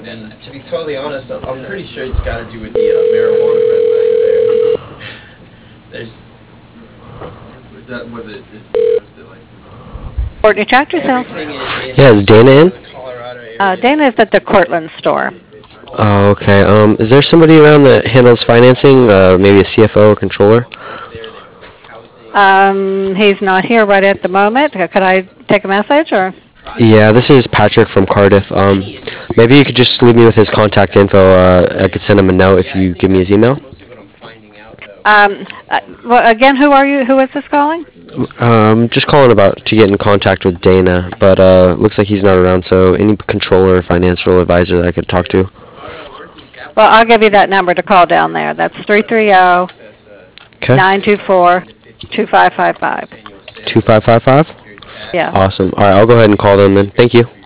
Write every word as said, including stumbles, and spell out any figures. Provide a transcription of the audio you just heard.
And to be totally honest, I'm, I'm pretty sure it's got to do with the uh, marijuana red line there. There's. Is that was it? Is it like? Courtney, talk yourself. Yeah, is Dana in? Uh, Dana is at the Cortland store. Oh, okay. Um, is there somebody around that handles financing? Uh, maybe a C F O or controller? Um, he's not here right at the moment. Could I take a message or? Yeah, this is Patrick from Cardiff. Um, maybe you could just leave me with his contact info. Uh, I could send him a note if you give me his email. Um, uh, well, again, who are you? Who is this calling? Um, just calling about to get in contact with Dana, but uh, looks like he's not around. So any controller or financial advisor that I could talk to. Well, I'll give you that number to call down there. That's three three zero nine two four two five five five. Two five five five. Yeah. Awesome. All right, I'll go ahead and call them then. Thank you.